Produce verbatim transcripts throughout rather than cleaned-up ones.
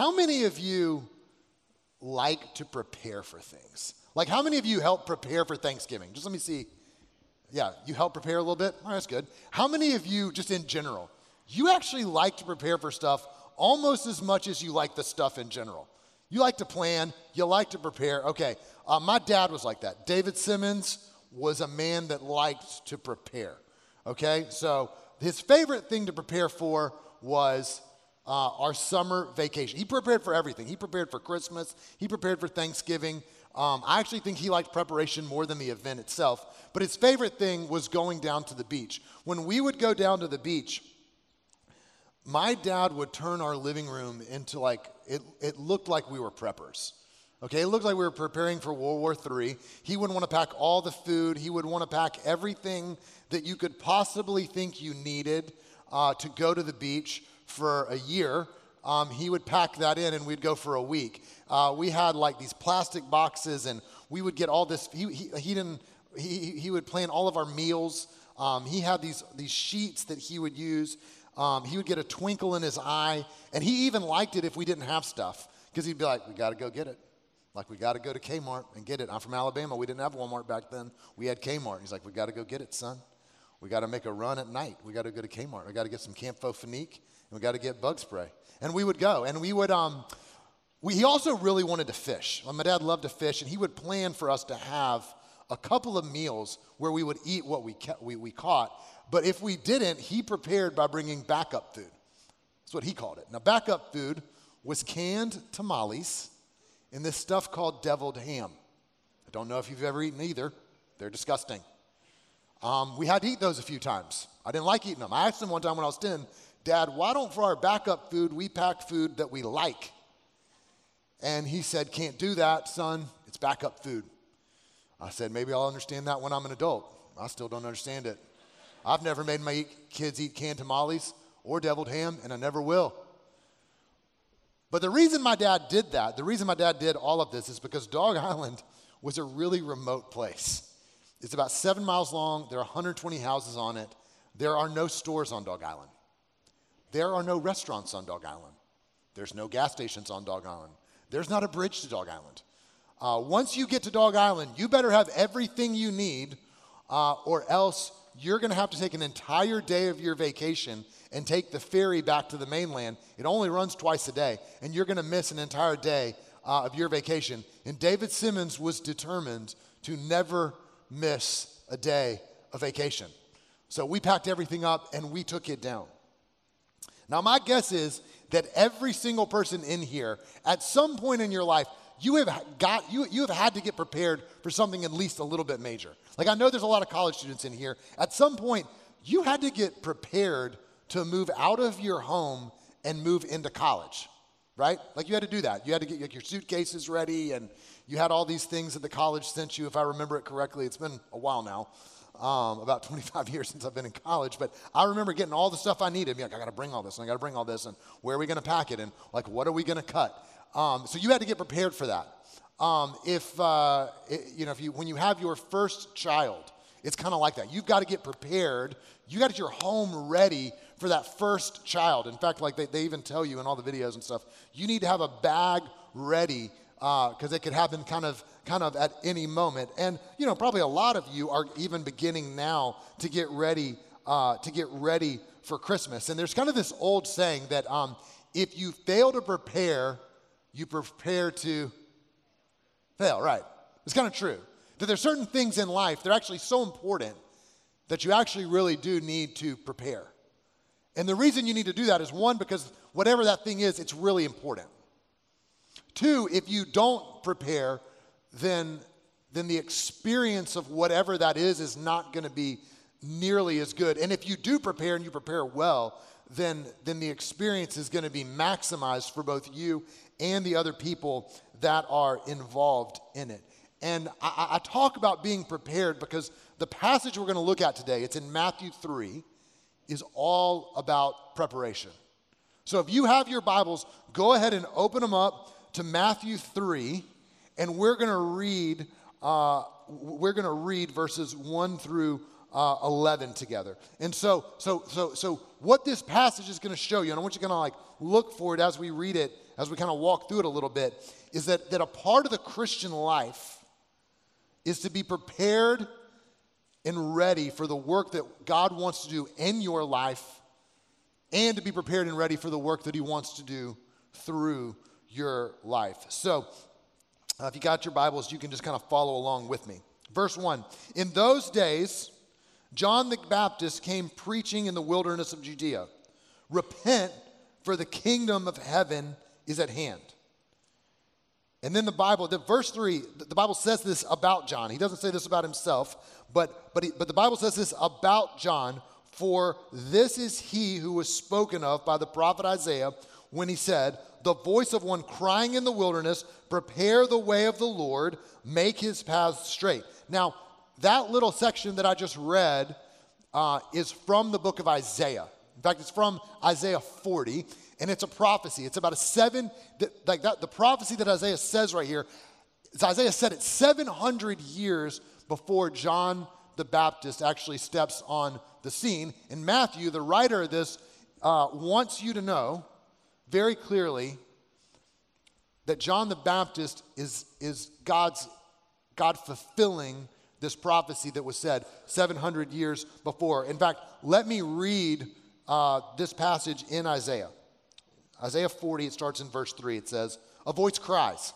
how many of you like to prepare for things? Like, how many of you help prepare for Thanksgiving? Just let me see. Yeah, you help prepare a little bit? All right, that's good. How many of you, just in general, you actually like to prepare for stuff almost as much as you like the stuff in general? You like to plan, you like to prepare. Okay, uh, my dad was like that. David Simmons was a man that liked to prepare, okay? So his favorite thing to prepare for was uh, our summer vacation. He prepared for everything. He prepared for Christmas. He prepared for Thanksgiving. Um, I actually think he liked preparation more than the event itself. But his favorite thing was going down to the beach. When we would go down to the beach, my dad would turn our living room into like, it, it looked like we were preppers. Okay, it looked like we were preparing for World War Three. He would want to pack all the food. He would want to pack everything that you could possibly think you needed uh, to go to the beach for a year. Um, he would pack that in and we'd go for a week. Uh, we had like these plastic boxes and we would get all this, he, he, he didn't, he, he would plan all of our meals. Um, he had these, these sheets that he would use. Um, he would get a twinkle in his eye, and he even liked it if we didn't have stuff, because he'd be like, we got to go get it. Like, we got to go to Kmart and get it. I'm from Alabama. We didn't have Walmart back then. We had Kmart. He's like, we got to go get it, son. We got to make a run at night. We got to go to Kmart. We got to get some Campho-Phenique, and we got to get bug spray. And we would go, and we would, um, we, he also really wanted to fish. Well, my dad loved to fish, and he would plan for us to have a couple of meals where we would eat what we, ca- we, we caught. But if we didn't, he prepared by bringing backup food. That's what he called it. Now, backup food was canned tamales and this stuff called deviled ham. I don't know if you've ever eaten either. They're disgusting. Um, we had to eat those a few times. I didn't like eating them. I asked him one time when I was ten, Dad, why don't for our backup food, we pack food that we like? And he said, can't do that, son. It's backup food. I said, maybe I'll understand that when I'm an adult. I still don't understand it. I've never made my kids eat canned tamales or deviled ham, and I never will. But the reason my dad did that, the reason my dad did all of this is because Dog Island was a really remote place. It's about seven miles long. There are one hundred twenty houses on it. There are no stores on Dog Island. There are no restaurants on Dog Island. There's no gas stations on Dog Island. There's not a bridge to Dog Island. Uh, once you get to Dog Island, you better have everything you need, uh, or else you're going to have to take an entire day of your vacation and take the ferry back to the mainland. It only runs twice a day, and you're going to miss an entire day uh, of your vacation. And David Simmons was determined to never miss a day of vacation. So we packed everything up, and we took it down. Now, my guess is that every single person in here, at some point in your life, you have got you you have had to get prepared for something at least a little bit major. Like, I know there's a lot of college students in here. At some point, you had to get prepared to move out of your home and move into college, right? Like, you had to do that. You had to get like, your suitcases ready, and you had all these things that the college sent you, if I remember it correctly. It's been a while now, um, about twenty-five years since I've been in college, but I remember getting all the stuff I needed. Be like, I got to bring all this, and I got to bring all this, and where are we going to pack it, and like, what are we going to cut? Um, so you had to get prepared for that. Um, if, uh, it, you know, if you, when you have your first child, it's kind of like that. You've got to get prepared. You got to get your home ready for that first child. In fact, like they, they even tell you in all the videos and stuff, you need to have a bag ready because uh, it could happen kind of, kind of at any moment. And, you know, probably a lot of you are even beginning now to get ready, uh, to get ready for Christmas. And there's kind of this old saying that um, if you fail to prepare, you prepare to fail, right? It's kind of true. That there's certain things in life, they're actually so important that you actually really do need to prepare. And the reason you need to do that is, one, because whatever that thing is, it's really important. Two, if you don't prepare, then, then the experience of whatever that is is not going to be nearly as good. And if you do prepare and you prepare well, then, then the experience is going to be maximized for both you and the other people that are involved in it. And I, I talk about being prepared because the passage we're going to look at today, it's in Matthew three, is all about preparation. So if you have your Bibles, go ahead and open them up to Matthew three, and we're going to read uh, we're going to read verses one through uh, eleven together. And so so so so what this passage is going to show you, and I want you to kind of like look for it as we read it as we kind of walk through it a little bit, is that, that a part of the Christian life is to be prepared and ready for the work that God wants to do in your life, and to be prepared and ready for the work that he wants to do through your life. So, uh, if you got your Bibles, you can just kind of follow along with me. Verse one, in those days, John the Baptist came preaching in the wilderness of Judea. Repent, for the kingdom of heaven is at hand. And then the Bible, the verse three, the Bible says this about John. He doesn't say this about himself, but but he, but the Bible says this about John. For this is he who was spoken of by the prophet Isaiah when he said, the voice of one crying in the wilderness, prepare the way of the Lord, make his paths straight. Now, that little section that I just read uh, is from the book of Isaiah. In fact, it's from Isaiah forty, and it's a prophecy. It's about a seven, like that, the prophecy that Isaiah says right here, Isaiah said it seven hundred years before John the Baptist actually steps on the scene. And Matthew, the writer of this, uh, wants you to know very clearly that John the Baptist is, is God's, God fulfilling this prophecy that was said seven hundred years before. In fact, let me read uh, this passage in Isaiah. Isaiah forty, it starts in verse three. It says, a voice cries,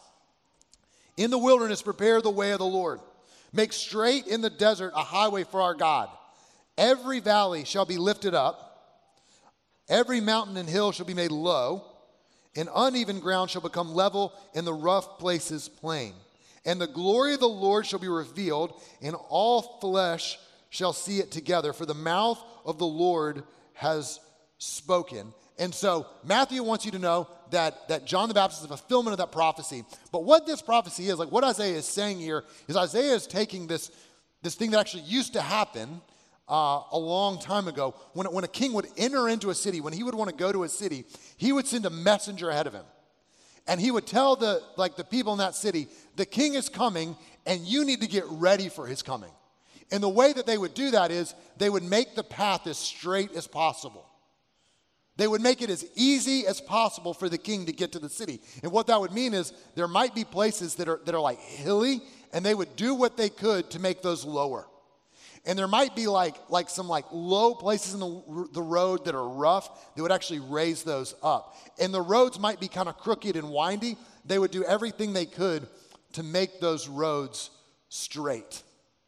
in the wilderness prepare the way of the Lord. Make straight in the desert a highway for our God. Every valley shall be lifted up. Every mountain and hill shall be made low. And uneven ground shall become level, and the rough places plain. And the glory of the Lord shall be revealed, and all flesh shall see it together. For the mouth of the Lord has spoken. And so Matthew wants you to know that, that John the Baptist is a fulfillment of that prophecy. But what this prophecy is, like what Isaiah is saying here, is Isaiah is taking this, this thing that actually used to happen uh, a long time ago. When, when a king would enter into a city, when he would want to go to a city, he would send a messenger ahead of him. And he would tell the, like the people in that city, the king is coming and you need to get ready for his coming. And the way that they would do that is they would make the path as straight as possible. They would make it as easy as possible for the king to get to the city. And what that would mean is there might be places that are, that are like hilly, and they would do what they could to make those lower. And there might be like, like some like low places in the, the road that are rough. They would actually raise those up. And the roads might be kind of crooked and windy. They would do everything they could to make those roads straight.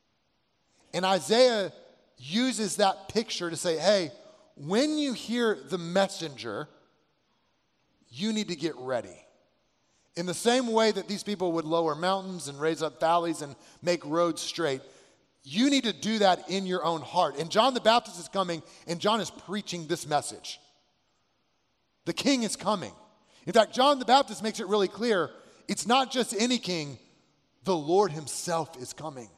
And Isaiah uses that picture to say, hey, when you hear the messenger, you need to get ready. In the same way that these people would lower mountains and raise up valleys and make roads straight, you need to do that in your own heart. And John the Baptist is coming, and John is preaching this message. The king is coming. In fact, John the Baptist makes it really clear, it's not just any king, the Lord himself is coming.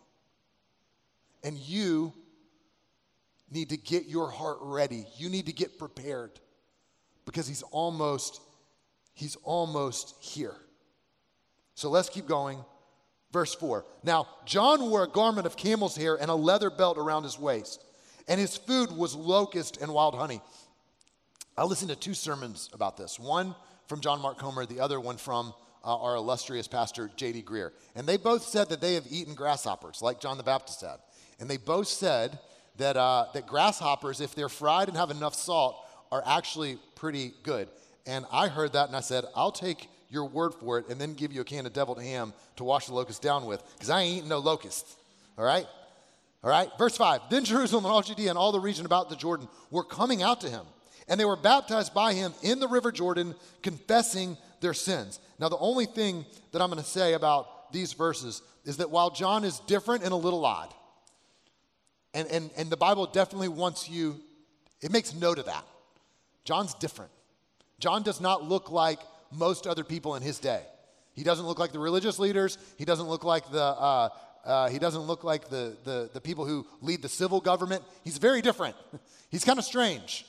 And you need to get your heart ready. You need to get prepared because he's almost, he's almost here. So let's keep going. Verse four. Now, John wore a garment of camel's hair and a leather belt around his waist, and his food was locust and wild honey. I listened to two sermons about this. One from John Mark Comer, the other one from uh, our illustrious pastor, J D Greer. And they both said that they have eaten grasshoppers like John the Baptist had. And they both said that uh, that grasshoppers, if they're fried and have enough salt, are actually pretty good. And I heard that and I said, I'll take your word for it and then give you a can of deviled ham to wash the locusts down with, because I ain't eating no locusts, all right? All right, verse five, then Jerusalem and all Judea and all the region about the Jordan were coming out to him, and they were baptized by him in the river Jordan, confessing their sins. Now, the only thing that I'm going to say about these verses is that while John is different and a little odd, and, and, and the Bible definitely wants you, it makes note of that. John's different. John does not look like most other people in his day. He doesn't look like the religious leaders. He doesn't look like the uh, uh, he doesn't look like the, the the people who lead the civil government. He's very different. He's kind of strange.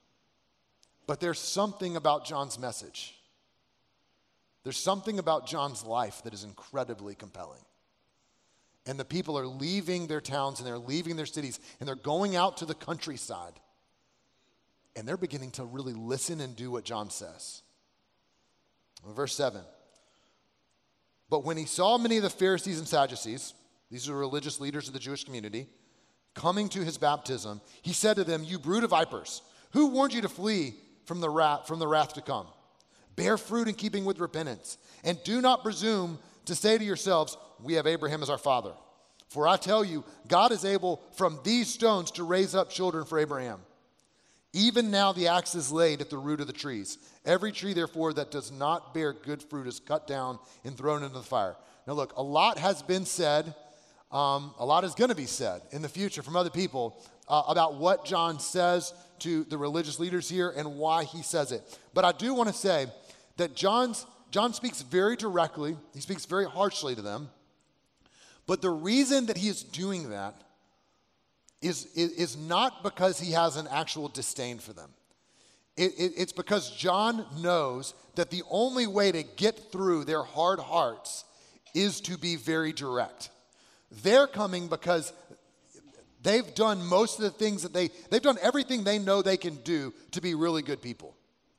But there's something about John's message. There's something about John's life that is incredibly compelling. And the people are leaving their towns and they're leaving their cities and they're going out to the countryside. And they're beginning to really listen and do what John says. Verse seven. But when he saw many of the Pharisees and Sadducees, these are religious leaders of the Jewish community, coming to his baptism, he said to them, "You brood of vipers, who warned you to flee from the wrath, from the wrath to come? Bear fruit in keeping with repentance, and do not presume to say to yourselves, 'We have Abraham as our father.' For I tell you, God is able from these stones to raise up children for Abraham. Even now the axe is laid at the root of the trees. Every tree, therefore, that does not bear good fruit is cut down and thrown into the fire." Now look, a lot has been said, um, a lot is going to be said in the future from other people uh, about what John says to the religious leaders here and why he says it. But I do want to say that John's, John speaks very directly, he speaks very harshly to them, but the reason that he is doing that Is, is, is not because he has an actual disdain for them. It, it, it's because John knows that the only way to get through their hard hearts is to be very direct. They're coming because they've done most of the things that they, they've done everything they know they can do to be really good people.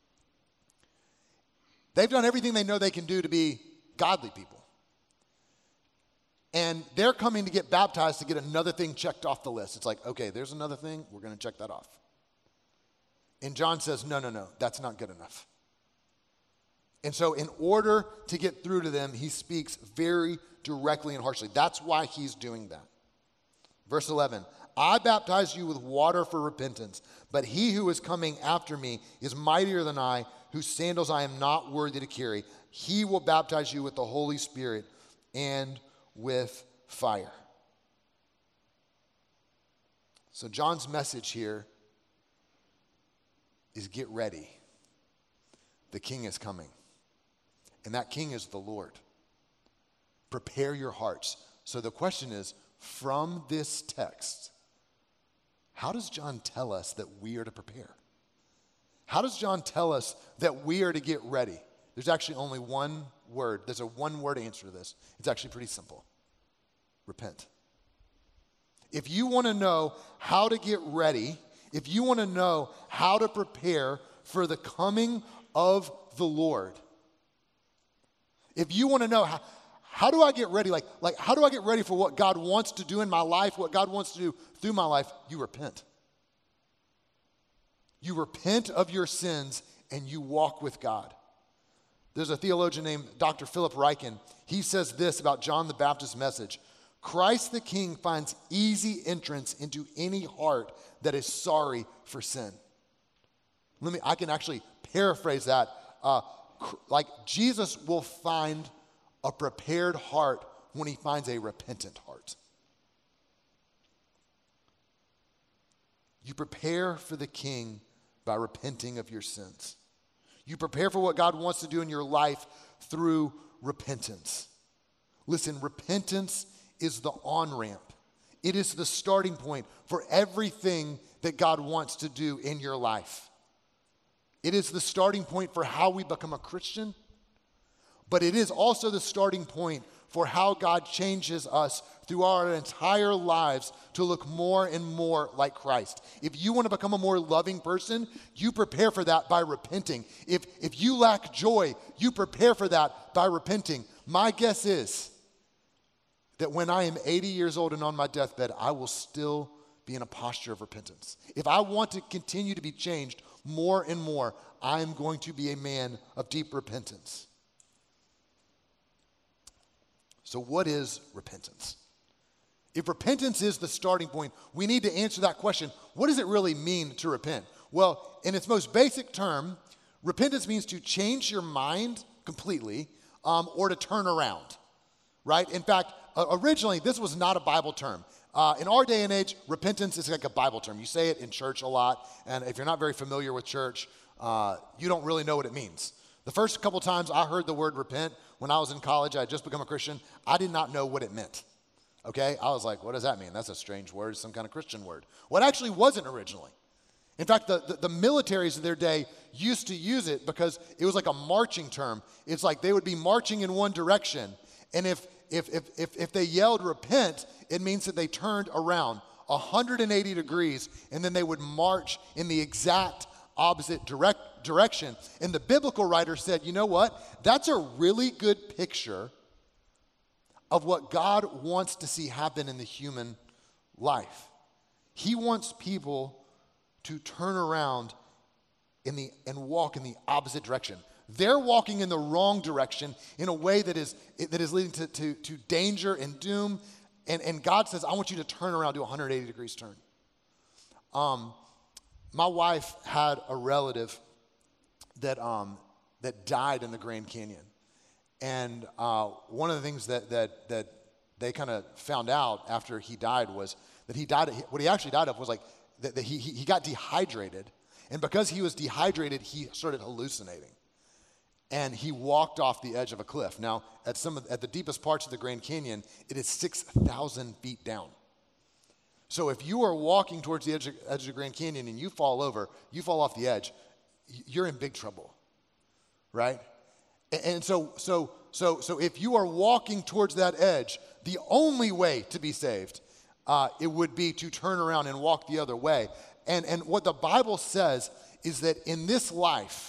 They've done everything they know they can do to be godly people. And they're coming to get baptized to get another thing checked off the list. It's like, okay, there's another thing, we're going to check that off. And John says, no, no, no, that's not good enough. And so in order to get through to them, he speaks very directly and harshly. That's why he's doing that. Verse eleven, "I baptize you with water for repentance, but he who is coming after me is mightier than I, whose sandals I am not worthy to carry. He will baptize you with the Holy Spirit and with fire." So John's message here is get ready. The king is coming. And that king is the Lord. Prepare your hearts. So the question is, from this text, how does John tell us that we are to prepare? How does John tell us that we are to get ready? There's actually only one word. There's a one-word answer to this. It's actually pretty simple. Repent. If you want to know how to get ready, if you want to know how to prepare for the coming of the Lord, if you want to know how, how do I get ready, like, like how do I get ready for what God wants to do in my life, what God wants to do through my life, you repent. You repent of your sins and you walk with God. There's a theologian named Doctor Philip Ryken. He says this about John the Baptist's message: Christ the King finds easy entrance into any heart that is sorry for sin. Let me, I can actually paraphrase that. Uh, cr- like Jesus will find a prepared heart when he finds a repentant heart. You prepare for the King by repenting of your sins. You prepare for what God wants to do in your life through repentance. Listen, repentance is the on-ramp. It is the starting point for everything that God wants to do in your life. It is the starting point for how we become a Christian, but it is also the starting point for how God changes us through our entire lives to look more and more like Christ. If you want to become a more loving person, you prepare for that by repenting. If, if you lack joy, you prepare for that by repenting. My guess is that when I am eighty years old and on my deathbed, I will still be in a posture of repentance. If I want to continue to be changed more and more, I am going to be a man of deep repentance. So what is repentance? If repentance is the starting point, we need to answer that question. What does it really mean to repent? Well, in its most basic term, repentance means to change your mind completely um, or to turn around, right? In fact, uh, originally, this was not a Bible term. Uh, in our day and age, repentance is like a Bible term. You say it in church a lot, and if you're not very familiar with church, uh, you don't really know what it means. The first couple times I heard the word repent, when I was in college, I had just become a Christian, I did not know what it meant, okay? I was like, what does that mean? That's a strange word, some kind of Christian word. Well, it actually wasn't originally. In fact, the, the, the militaries of their day used to use it because it was like a marching term. It's like they would be marching in one direction, and if if if if, if they yelled repent, it means that they turned around one hundred eighty degrees, and then they would march in the exact opposite direct direction. And the biblical writer said, you know what? That's a really good picture of what God wants to see happen in the human life. He wants people to turn around in the and walk in the opposite direction. They're walking in the wrong direction in a way that is that is leading to, to, to danger and doom. And, and God says, I want you to turn around, do a one hundred eighty degrees turn. Um, my wife had a relative that um, that died in the Grand Canyon. And uh, one of the things that that that they kind of found out after he died was that he died, what he actually died of was like, that, that he, he he got dehydrated. And because he was dehydrated, he started hallucinating. And he walked off the edge of a cliff. Now, at some of, at the deepest parts of the Grand Canyon, it is six thousand feet down. So if you are walking towards the edge of, edge of the Grand Canyon and you fall over, you fall off the edge, you're in big trouble, right? And, and so, so, so, so if you are walking towards that edge, the only way to be saved, uh, it would be to turn around and walk the other way. And and what the Bible says is that in this life,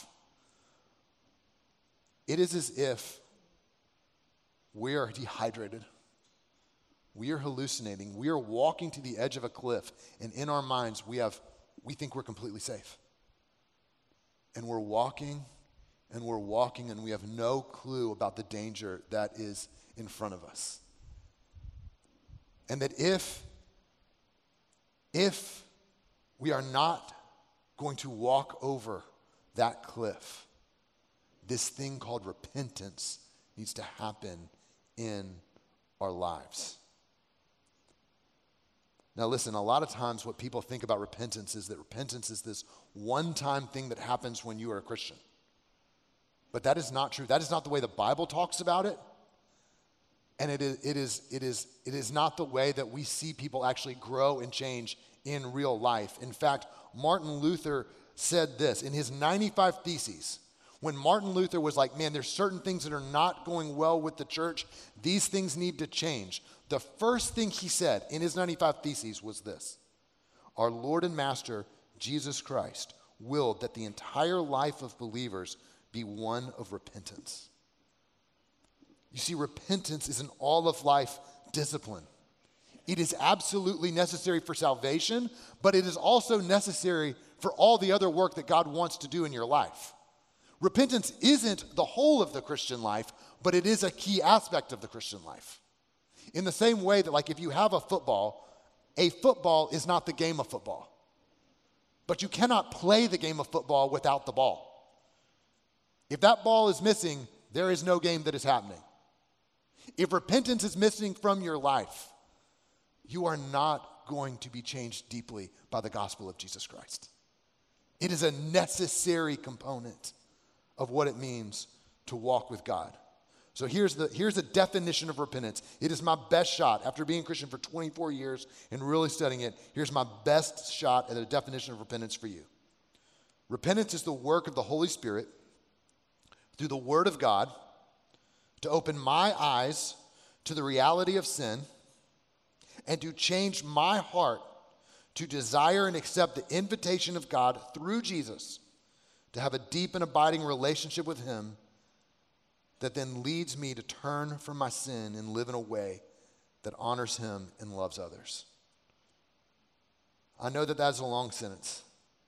it is as if we are dehydrated. We are hallucinating. We are walking to the edge of a cliff, and in our minds, we have we think we're completely safe. And we're walking, and we're walking, and we have no clue about the danger that is in front of us. And that if, if we are not going to walk over that cliff, this thing called repentance needs to happen in our lives. Now listen, a lot of times what people think about repentance is that repentance is this one-time thing that happens when you are a Christian. But that is not true. That is not the way the Bible talks about it. And it is, it is, it is, it is not the way that we see people actually grow and change in real life. In fact, Martin Luther said this in his ninety-five Theses. When Martin Luther was like, man, there's certain things that are not going well with the church. These things need to change. The first thing he said in his ninety-five Theses was this: our Lord and Master, Jesus Christ, willed that the entire life of believers be one of repentance. You see, repentance is an all-of-life discipline. It is absolutely necessary for salvation, but it is also necessary for all the other work that God wants to do in your life. Repentance isn't the whole of the Christian life, but it is a key aspect of the Christian life. In the same way that, like, if you have a football, a football is not the game of football. But you cannot play the game of football without the ball. If that ball is missing, there is no game that is happening. If repentance is missing from your life, you are not going to be changed deeply by the gospel of Jesus Christ. It is a necessary component of what it means to walk with God. So here's the here's the definition of repentance. It is my best shot. After being a Christian for twenty-four years and really studying it, here's my best shot at a definition of repentance for you. Repentance is the work of the Holy Spirit through the Word of God to open my eyes to the reality of sin and to change my heart to desire and accept the invitation of God through Jesus to have a deep and abiding relationship with Him that then leads me to turn from my sin and live in a way that honors Him and loves others. I know that that's a long sentence,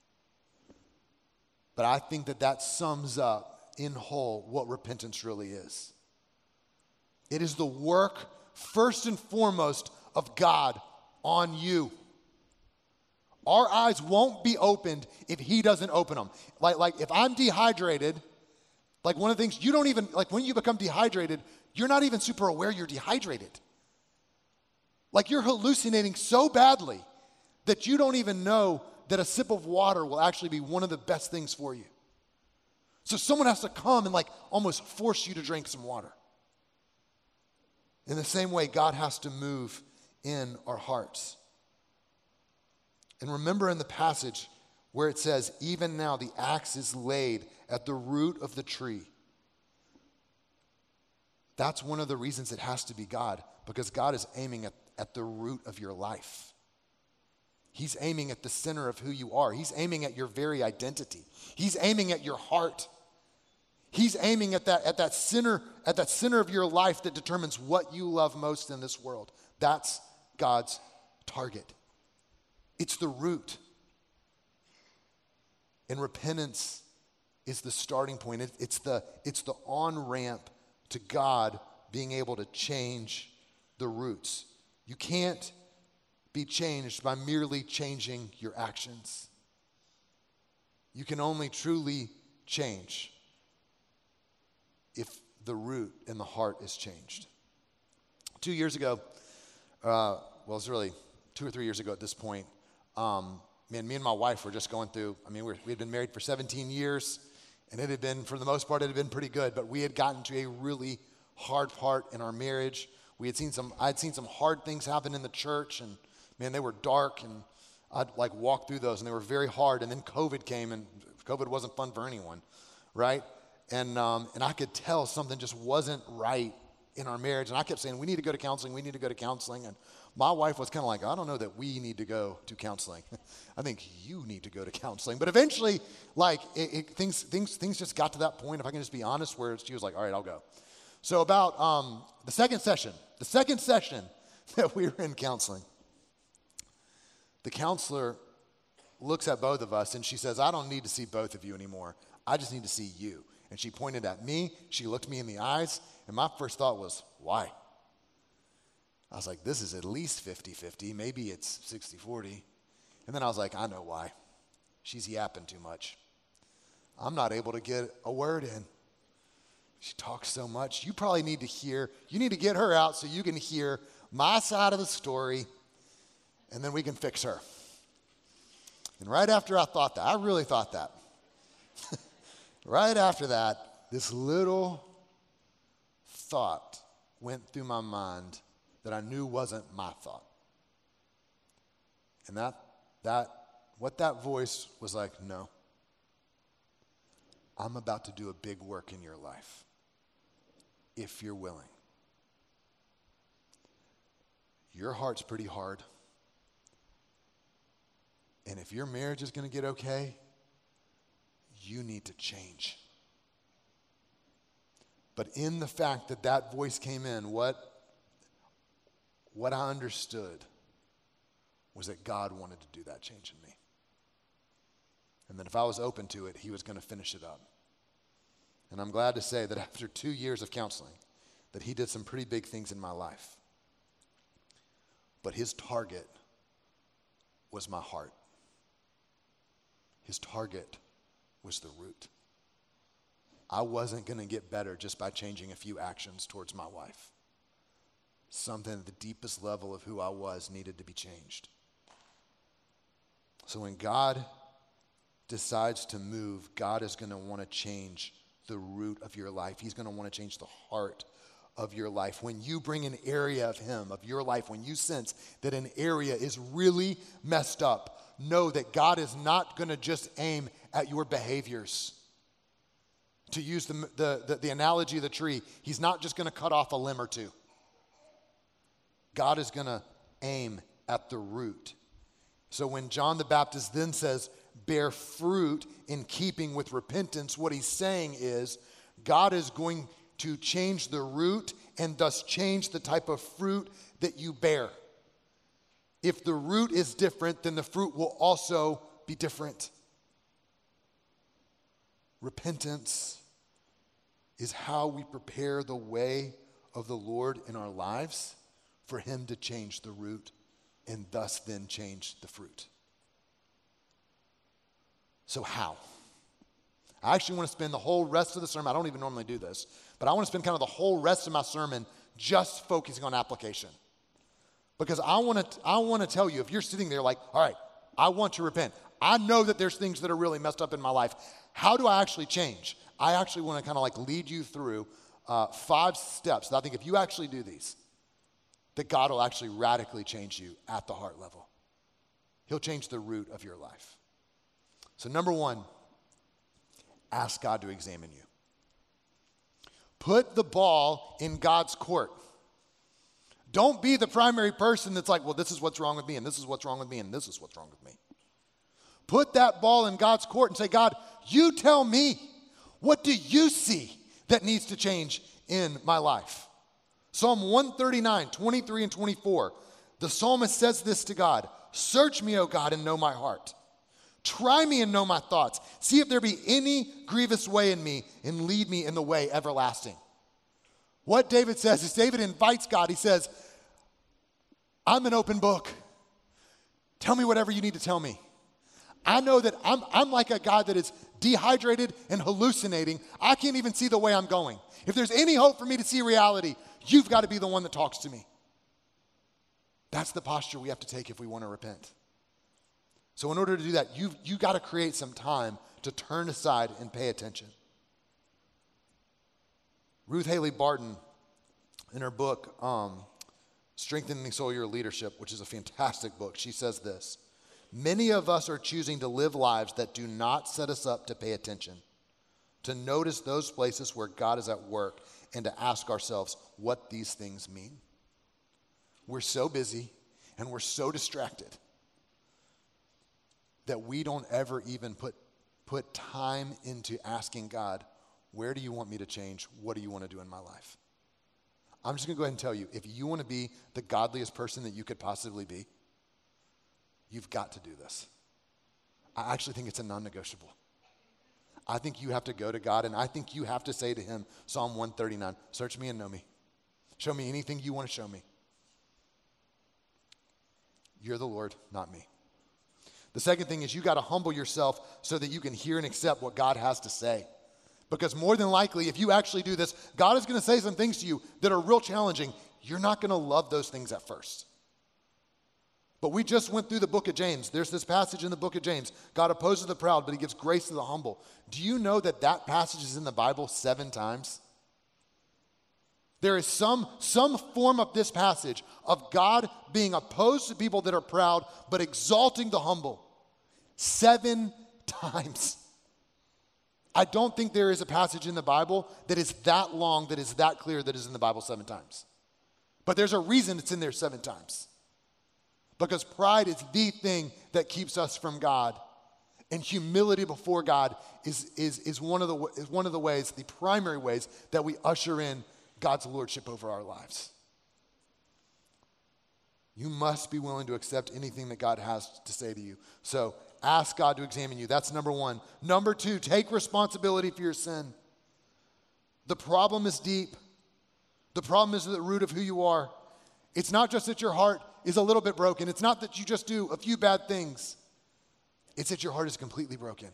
but I think that that sums up in whole what repentance really is. It is the work, first and foremost, of God on you. Our eyes won't be opened if He doesn't open them. Like, like if I'm dehydrated, like one of the things you don't even, like when you become dehydrated, you're not even super aware you're dehydrated. Like you're hallucinating so badly that you don't even know that a sip of water will actually be one of the best things for you. So someone has to come and like almost force you to drink some water. In the same way, God has to move in our hearts. And remember in the passage where it says, even now the axe is laid at the root of the tree. That's one of the reasons it has to be God, because God is aiming at, at the root of your life. He's aiming at the center of who you are. He's aiming at your very identity. He's aiming at your heart. He's aiming at that, at that center, at that center of your life that determines what you love most in this world. That's God's target. It's the root. And repentance is the starting point. It, it's the, it's the on-ramp to God being able to change the roots. You can't be changed by merely changing your actions. You can only truly change if the root and the heart is changed. Two years ago, uh, well, it's really two or three years ago at this point, um, man, me and my wife were just going through, I mean, we we had been married for seventeen years, and it had been, for the most part, it had been pretty good, but we had gotten to a really hard part in our marriage. We had seen some, I'd seen some hard things happen in the church, and man, they were dark, and I'd like walk through those, and they were very hard, and then COVID came, and COVID wasn't fun for anyone, right? And um, and I could tell something just wasn't right in our marriage, and I kept saying, we need to go to counseling, we need to go to counseling, and my wife was kind of like, I don't know that we need to go to counseling. I think you need to go to counseling. But eventually, like, it, it, things things things just got to that point, if I can just be honest, where she was like, all right, I'll go. So about um, the second session, the second session that we were in counseling, the counselor looks at both of us, and she says, I don't need to see both of you anymore. I just need to see you. And she pointed at me. She looked me in the eyes, and my first thought was, why? I was like, this is at least fifty-fifty. Maybe it's sixty forty. And then I was like, I know why. She's yapping too much. I'm not able to get a word in. She talks so much. You probably need to hear, you need to get her out so you can hear my side of the story, and then we can fix her. And right after I thought that, I really thought that. Right after that, this little thought went through my mind that I knew wasn't my thought. And that, that, what that voice was like, no. I'm about to do a big work in your life, if you're willing. Your heart's pretty hard. And if your marriage is going to get okay, you need to change. But in the fact that that voice came in, what, what I understood was that God wanted to do that change in me. And that if I was open to it, he was going to finish it up. And I'm glad to say that after two years of counseling, that he did some pretty big things in my life. But his target was my heart. His target was the root. I wasn't going to get better just by changing a few actions towards my wife. Something at the deepest level of who I was needed to be changed. So when God decides to move, God is going to want to change the root of your life. He's going to want to change the heart of your life. When you bring an area of him, of your life, when you sense that an area is really messed up, know that God is not going to just aim at your behaviors. To use the, the, the, the analogy of the tree, he's not just going to cut off a limb or two. God is going to aim at the root. So when John the Baptist then says, bear fruit in keeping with repentance, what he's saying is God is going to change the root and thus change the type of fruit that you bear. If the root is different, then the fruit will also be different. Repentance is how we prepare the way of the Lord in our lives for him to change the root and thus then change the fruit. So how? I actually want to spend the whole rest of the sermon, I don't even normally do this, but I want to spend kind of the whole rest of my sermon just focusing on application. Because I want to I want to tell you, if you're sitting there like, all right, I want to repent. I know that there's things that are really messed up in my life. How do I actually change? I actually want to kind of like lead you through uh, five steps that I think if you actually do these, that God will actually radically change you at the heart level. He'll change the root of your life. So number one, ask God to examine you. Put the ball in God's court. Don't be the primary person that's like, well, this is what's wrong with me, and this is what's wrong with me, and this is what's wrong with me. Put that ball in God's court and say, God, you tell me, what do you see that needs to change in my life? Psalm one thirty-nine, twenty-three and twenty-four, the psalmist says this to God, search me, O God, and know my heart. Try me and know my thoughts. See if there be any grievous way in me, and lead me in the way everlasting. What David says is David invites God. He says, I'm an open book. Tell me whatever you need to tell me. I know that I'm, I'm like a God that is dehydrated and hallucinating. I can't even see the way I'm going. If there's any hope for me to see reality, you've got to be the one that talks to me. That's the posture we have to take if we want to repent. So in order to do that, you've, you got to create some time to turn aside and pay attention. Ruth Haley Barton, in her book, um, Strengthening Soul Leadership, which is a fantastic book, she says this, many of us are choosing to live lives that do not set us up to pay attention, to notice those places where God is at work, and to ask ourselves what these things mean. We're so busy and we're so distracted that we don't ever even put, put time into asking God, where do you want me to change? What do you want to do in my life? I'm just going to go ahead and tell you, if you want to be the godliest person that you could possibly be, you've got to do this. I actually think it's a non-negotiable. I think you have to go to God, and I think you have to say to him, Psalm one thirty-nine, search me and know me. Show me anything you want to show me. You're the Lord, not me. The second thing is you got to humble yourself so that you can hear and accept what God has to say. Because more than likely, if you actually do this, God is going to say some things to you that are real challenging. You're not going to love those things at first. But we just went through the book of James. There's this passage in the book of James. God opposes the proud, but he gives grace to the humble. Do you know that that passage is in the Bible seven times? There is some, some form of this passage of God being opposed to people that are proud, but exalting the humble. Seven times. I don't think there is a passage in the Bible that is that long, that is that clear, that is in the Bible seven times. But there's a reason it's in there seven times. Because pride is the thing that keeps us from God. And humility before God is, is, is, one of the, is one of the ways, the primary ways, that we usher in God's lordship over our lives. You must be willing to accept anything that God has to say to you. So ask God to examine you. That's number one. Number two, take responsibility for your sin. The problem is deep. The problem is at the root of who you are. It's not just that your heart is a little bit broken. It's not that you just do a few bad things. It's that your heart is completely broken.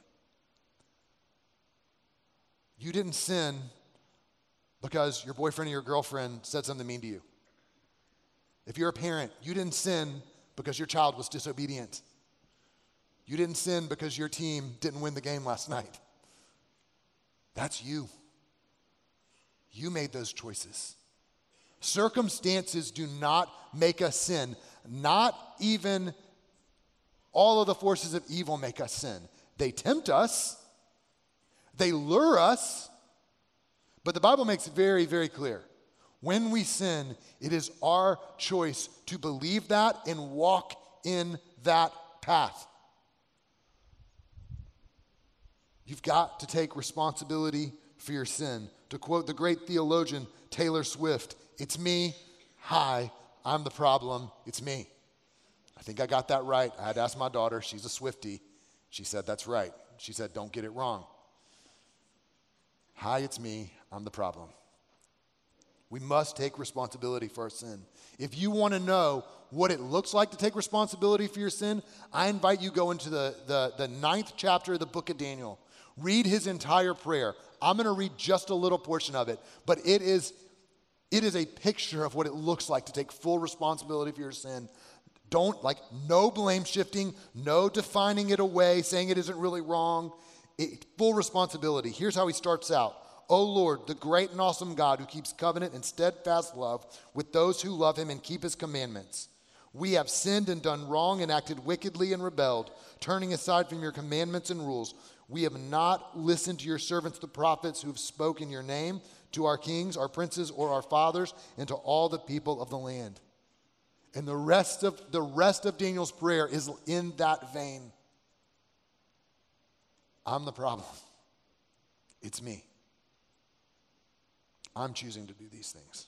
You didn't sin because your boyfriend or your girlfriend said something mean to you. If you're a parent, you didn't sin because your child was disobedient. You didn't sin because your team didn't win the game last night. That's you. You made those choices. Circumstances do not make us sin. Not even all of the forces of evil make us sin. They tempt us. They lure us. But the Bible makes it very, very clear. When we sin, it is our choice to believe that and walk in that path. You've got to take responsibility for your sin. To quote the great theologian Taylor Swift, it's me, hi, I'm the problem, it's me. I think I got that right. I had to ask my daughter, she's a Swiftie. She said, that's right. She said, don't get it wrong. Hi, it's me, I'm the problem. We must take responsibility for our sin. If you want to know what it looks like to take responsibility for your sin, I invite you go into the, the, the ninth chapter of the book of Daniel. Read his entire prayer. I'm going to read just a little portion of it, but it is, it is a picture of what it looks like to take full responsibility for your sin. Don't, like, no blame shifting, no defining it away, saying it isn't really wrong. It, full responsibility. Here's how he starts out. O Lord, the great and awesome God who keeps covenant and steadfast love with those who love him and keep his commandments. We have sinned and done wrong and acted wickedly and rebelled, turning aside from your commandments and rules. We have not listened to your servants, the prophets, who have spoken your name, to our kings, our princes, or our fathers, and to all the people of the land. And the rest of the rest of Daniel's prayer is in that vein. I'm the problem. It's me. I'm choosing to do these things.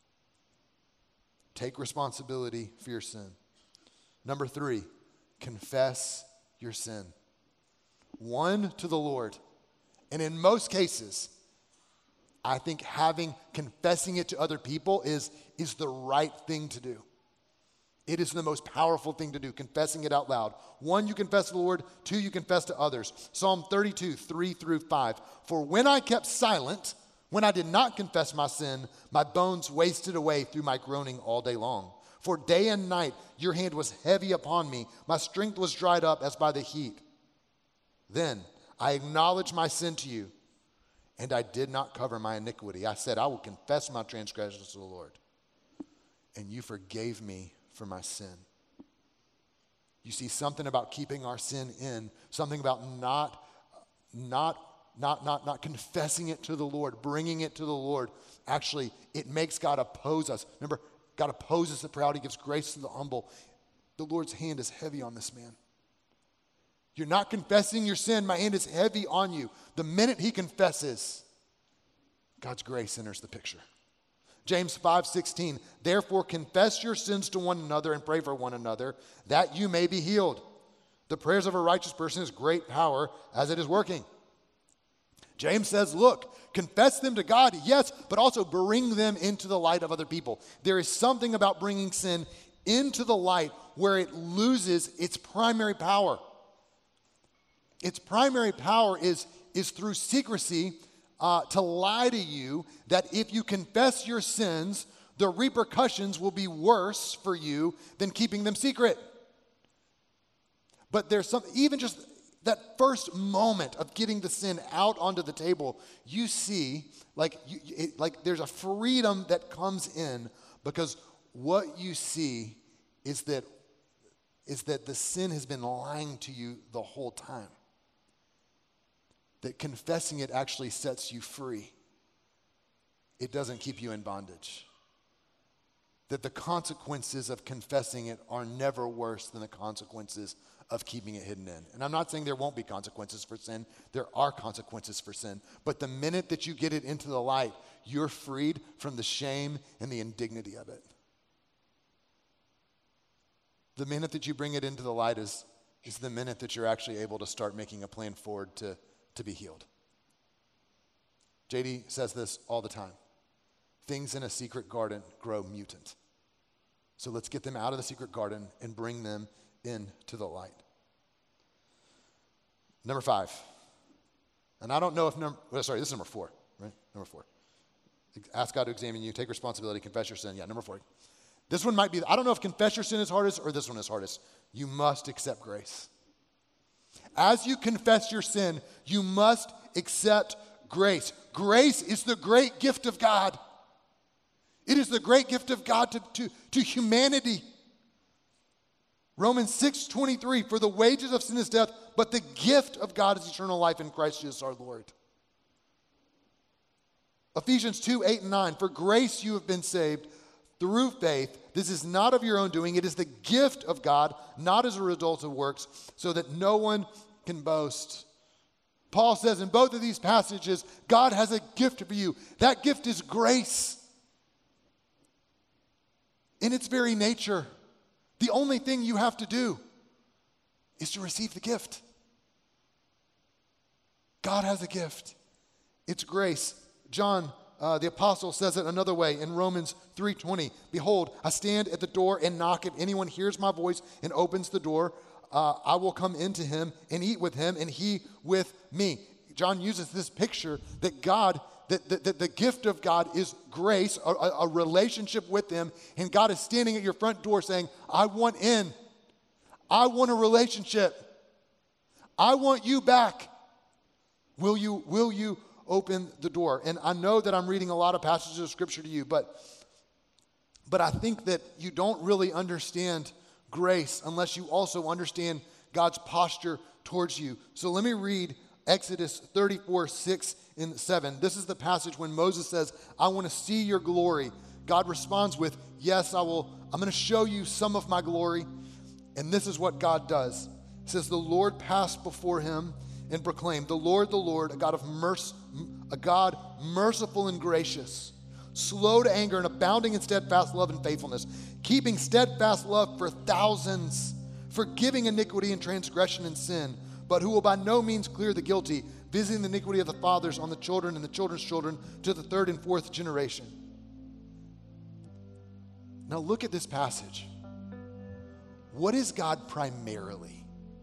Take responsibility for your sin. Number three, confess your sin. One, to the Lord. And in most cases, I think having, confessing it to other people is, is the right thing to do. It is the most powerful thing to do, confessing it out loud. One, you confess to the Lord. Two, you confess to others. Psalm thirty-two, three through five. For when I kept silent, when I did not confess my sin, my bones wasted away through my groaning all day long. For day and night your hand was heavy upon me. My strength was dried up as by the heat. Then I acknowledged my sin to you, and I did not cover my iniquity. I said, I will confess my transgressions to the Lord. And you forgave me for my sin. You see, something about keeping our sin in, something about not, not, not, not, not confessing it to the Lord, bringing it to the Lord. Actually, it makes God oppose us. Remember, God opposes the proud. He gives grace to the humble. The Lord's hand is heavy on this man. You're not confessing your sin. My hand is heavy on you. The minute he confesses, God's grace enters the picture. James five sixteen, therefore confess your sins to one another and pray for one another that you may be healed. The prayers of a righteous person is great power as it is working. James says, look, confess them to God, yes, but also bring them into the light of other people. There is something about bringing sin into the light where it loses its primary power. Its primary power is, is through secrecy, uh, to lie to you that if you confess your sins, the repercussions will be worse for you than keeping them secret. But there's some, even just that first moment of getting the sin out onto the table, you see, like, you, it, like there's a freedom that comes in because what you see is that, is that the sin has been lying to you the whole time. That confessing it actually sets you free. It doesn't keep you in bondage. That the consequences of confessing it are never worse than the consequences of keeping it hidden in. And I'm not saying there won't be consequences for sin. There are consequences for sin. But the minute that you get it into the light, you're freed from the shame and the indignity of it. The minute that you bring it into the light is, is the minute that you're actually able to start making a plan forward to to be healed. J D says this all the time. Things in a secret garden grow mutant. So let's get them out of the secret garden and bring them into the light. Number five. And I don't know if number, well, sorry, this is number four, right? Number four. Ask God to examine you, take responsibility, confess your sin. Yeah, number four. This one might be, I don't know if confess your sin is hardest or this one is hardest. You must accept grace. As you confess your sin, you must accept grace. Grace is the great gift of God. It is the great gift of God to, to, to humanity. Romans six twenty-three, for the wages of sin is death, but the gift of God is eternal life in Christ Jesus our Lord. Ephesians two, eight and nine, for grace you have been saved through faith. This is not of your own doing. It is the gift of God, not as a result of works, so that no one can boast. Paul says in both of these passages, God has a gift for you. That gift is grace. In its very nature, the only thing you have to do is to receive the gift. God has a gift. It's grace. John Uh, the apostle says it another way in Romans three twenty. Behold, I stand at the door and knock. If anyone hears my voice and opens the door, uh, I will come into him and eat with him and he with me. John uses this picture that God, that, that, that the gift of God is grace, a, a relationship with him. And God is standing at your front door saying, I want in. I want a relationship. I want you back. Will you, will you open the door? And I know that I'm reading a lot of passages of scripture to you, but but I think that you don't really understand grace unless you also understand God's posture towards you. So let me read Exodus thirty-four, six and seven. This is the passage when Moses says, I want to see your glory. God responds with, yes, I will, I'm going to show you some of my glory. And this is what God does. It says, the Lord passed before him and proclaimed, the Lord, the Lord, a God of mercy, a God merciful and gracious, slow to anger and abounding in steadfast love and faithfulness, keeping steadfast love for thousands, forgiving iniquity and transgression and sin, but who will by no means clear the guilty, visiting the iniquity of the fathers on the children and the children's children to the third and fourth generation. Now look at this passage. What is God primarily?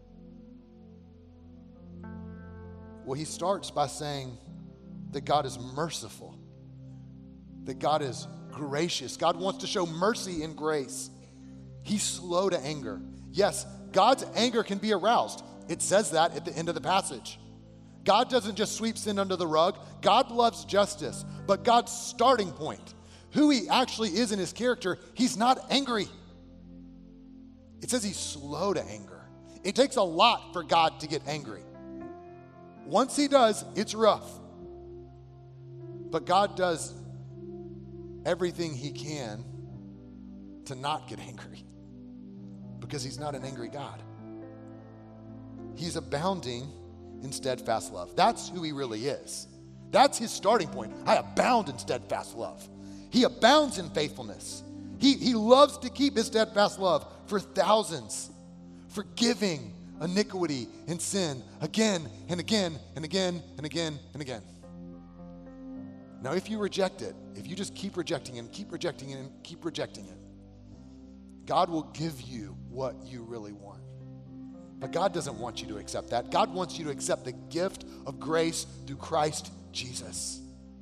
Well, he starts by saying that God is merciful, that God is gracious. God wants to show mercy and grace. He's slow to anger. Yes, God's anger can be aroused. It says that at the end of the passage. God doesn't just sweep sin under the rug. God loves justice. But God's starting point, who he actually is in his character, he's not angry. It says he's slow to anger. It takes a lot for God to get angry. Once he does, it's rough. But God does everything he can to not get angry because he's not an angry God. He's abounding in steadfast love. That's who he really is. That's his starting point. I abound in steadfast love. He abounds in faithfulness. He, he loves to keep his steadfast love for thousands, forgiving iniquity and sin again and again and again and again and again. Now, if you reject it, if you just keep rejecting it, keep rejecting it, and keep rejecting it, God will give you what you really want. But God doesn't want you to accept that. God wants you to accept the gift of grace through Christ Jesus.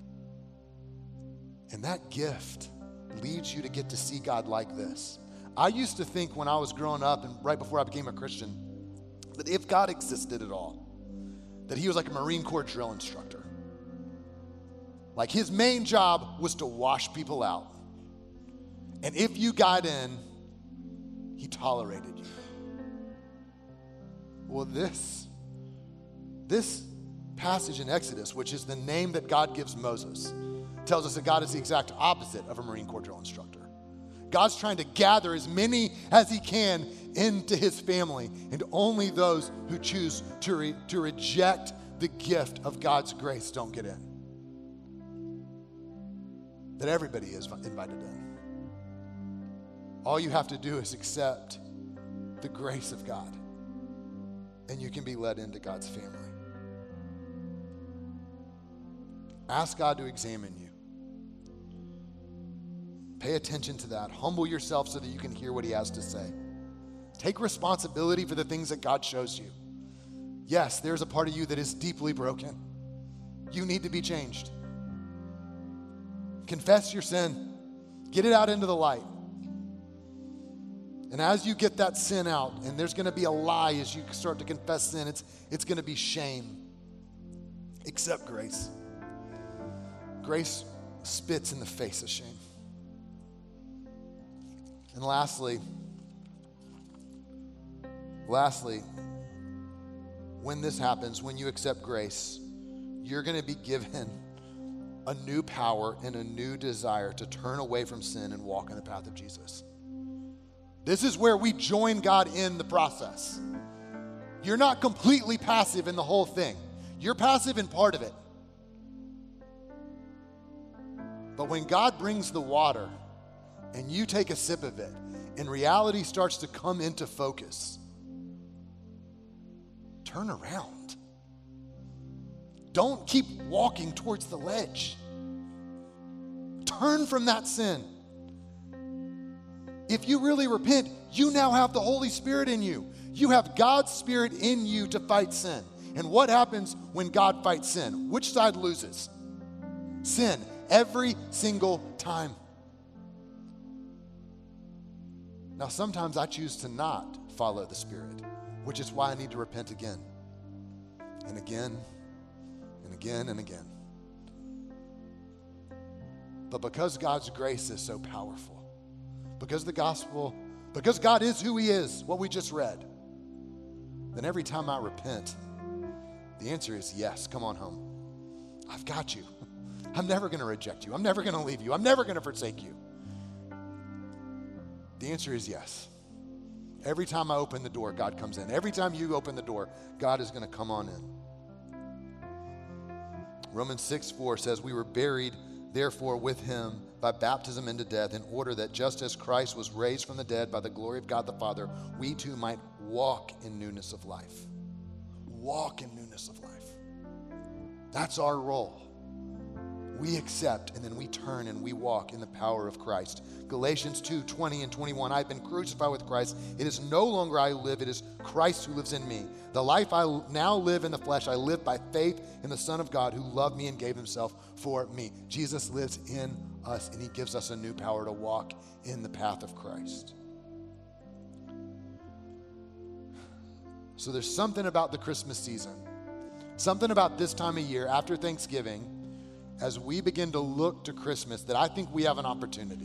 And that gift leads you to get to see God like this. I used to think when I was growing up and right before I became a Christian, that if God existed at all, that he was like a Marine Corps drill instructor. Like his main job was to wash people out. And if you got in, he tolerated you. Well, this, this passage in Exodus, which is the name that God gives Moses, tells us that God is the exact opposite of a Marine Corps drill instructor. God's trying to gather as many as he can into his family, and only those who choose to, re, to reject the gift of God's grace don't get in. That everybody is invited in. All you have to do is accept the grace of God, and you can be led into God's family. Ask God to examine you. Pay attention to that. Humble yourself so that you can hear what he has to say. Take responsibility for the things that God shows you. Yes, there's a part of you that is deeply broken. You need to be changed. Confess your sin. Get it out into the light. And as you get that sin out, and there's going to be a lie as you start to confess sin, it's, it's going to be shame. Accept grace. Grace spits in the face of shame. And lastly, lastly, when this happens, when you accept grace, you're going to be given a new power and a new desire to turn away from sin and walk in the path of Jesus. This is where we join God in the process. You're not completely passive in the whole thing. You're passive in part of it. But when God brings the water and you take a sip of it and reality starts to come into focus, turn around. Don't keep walking towards the ledge. Turn from that sin. If you really repent, you now have the Holy Spirit in you. You have God's Spirit in you to fight sin. And what happens when God fights sin? Which side loses? Sin, every single time. Now, sometimes I choose to not follow the Spirit, which is why I need to repent again and again and again and again. But because God's grace is so powerful, because the gospel, because God is who he is, what we just read, then every time I repent, the answer is yes, come on home. I've got you. I'm never going to reject you. I'm never going to leave you. I'm never going to forsake you. The answer is yes. Every time I open the door, God comes in. Every time you open the door, God is going to come on in. Romans six four says, we were buried, therefore, with him by baptism into death, in order that just as Christ was raised from the dead by the glory of God the Father, we too might walk in newness of life. Walk in newness of life. That's our role. We accept, and then we turn and we walk in the power of Christ. Galatians two twenty and twenty-one, I've been crucified with Christ. It is no longer I who live, it is Christ who lives in me. The life I now live in the flesh, I live by faith in the Son of God who loved me and gave himself for me. Jesus lives in us, and he gives us a new power to walk in the path of Christ. So there's something about the Christmas season, something about this time of year after Thanksgiving, as we begin to look to Christmas, that I think we have an opportunity.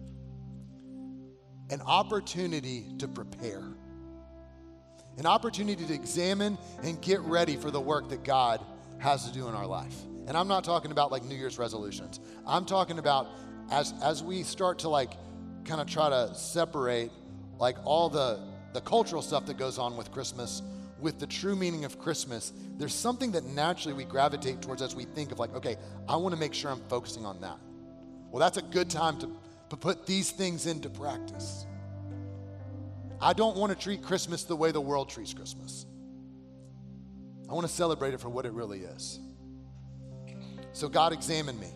An opportunity to prepare. An opportunity to examine and get ready for the work that God has to do in our life. And I'm not talking about like New Year's resolutions. I'm talking about as as we start to like kind of try to separate like all the, the cultural stuff that goes on with Christmas with the true meaning of Christmas, there's something that naturally we gravitate towards as we think of like, okay, I want to make sure I'm focusing on that. Well, that's a good time to, to put these things into practice. I don't want to treat Christmas the way the world treats Christmas. I want to celebrate it for what it really is. So God, examine me.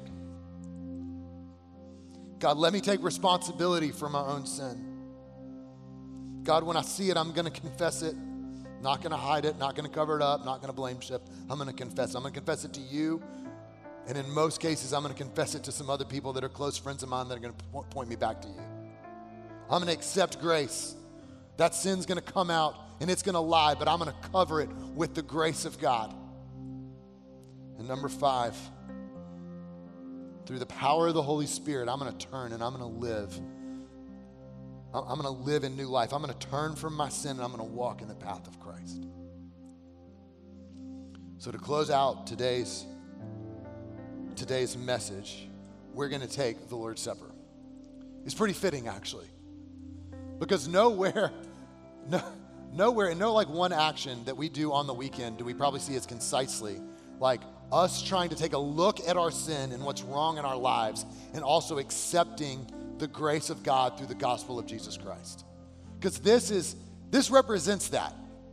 God, let me take responsibility for my own sin. God, when I see it, I'm going to confess it. Not going to hide it, not going to cover it up, not going to blame shift. I'm going to confess. I'm going to confess it to you. And in most cases, I'm going to confess it to some other people that are close friends of mine that are going to point me back to you. I'm going to accept grace. That sin's going to come out and it's going to lie, but I'm going to cover it with the grace of God. And number five, through the power of the Holy Spirit, I'm going to turn and I'm going to live. I'm going to live in new life. I'm going to turn from my sin and I'm going to walk in the path of Christ. So to close out today's, today's message, we're going to take the Lord's Supper. It's pretty fitting, actually, because nowhere, no, nowhere, and no like one action that we do on the weekend do we probably see as concisely like us trying to take a look at our sin and what's wrong in our lives and also accepting the grace of God through the gospel of Jesus Christ. Because this is, this represents that.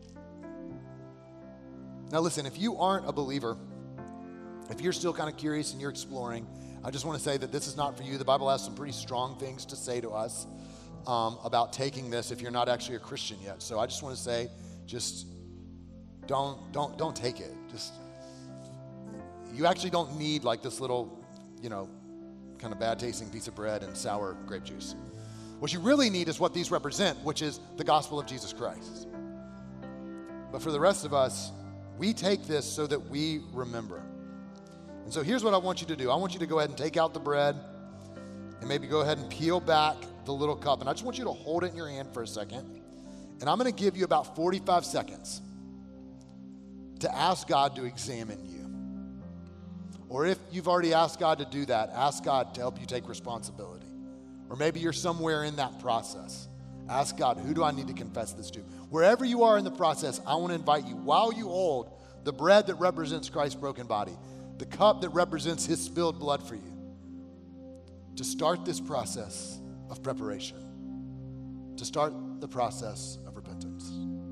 Now listen, if you aren't a believer, if you're still kind of curious and you're exploring, I just want to say that this is not for you. The Bible has some pretty strong things to say to us um, about taking this if you're not actually a Christian yet. So I just want to say, just don't, don't, don't take it. Just, you actually don't need like this little, you know, kind of bad tasting piece of bread and sour grape juice. What you really need is what these represent, which is the gospel of Jesus Christ. But for the rest of us, we take this so that we remember. And so here's what I want you to do. I want you to go ahead and take out the bread and maybe go ahead and peel back the little cup. And I just want you to hold it in your hand for a second. And I'm going to give you about forty-five seconds to ask God to examine you. Or if you've already asked God to do that, ask God to help you take responsibility. Or maybe you're somewhere in that process. Ask God, who do I need to confess this to? Wherever you are in the process, I want to invite you, while you hold the bread that represents Christ's broken body, the cup that represents his spilled blood for you, to start this process of preparation, to start the process of repentance.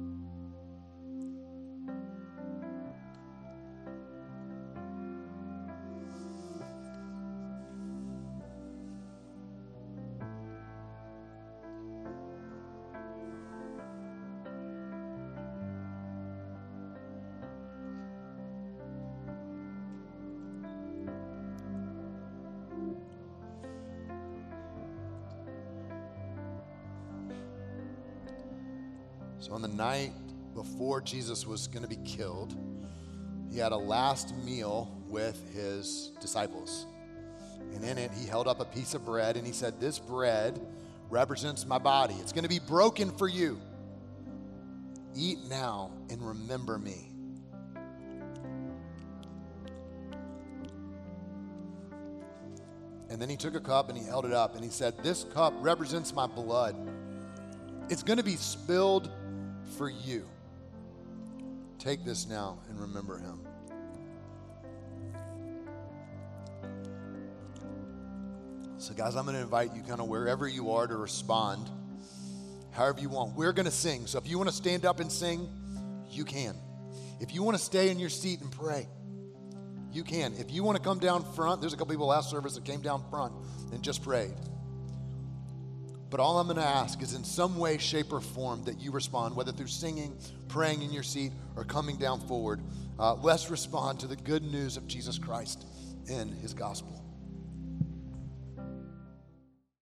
So on the night before Jesus was going to be killed, he had a last meal with his disciples. And in it, he held up a piece of bread and he said, this bread represents my body. It's going to be broken for you. Eat now and remember me. And then he took a cup and he held it up and he said, this cup represents my blood. It's going to be spilled for you. Take this now and remember him. So guys, I'm going to invite you kind of wherever you are to respond, however you want. We're going to sing. So if you want to stand up and sing, you can. If you want to stay in your seat and pray, you can. If you want to come down front, there's a couple people last service that came down front and just prayed. But all I'm going to ask is in some way, shape, or form that you respond, whether through singing, praying in your seat, or coming down forward. Uh, let's respond to the good news of Jesus Christ in his gospel.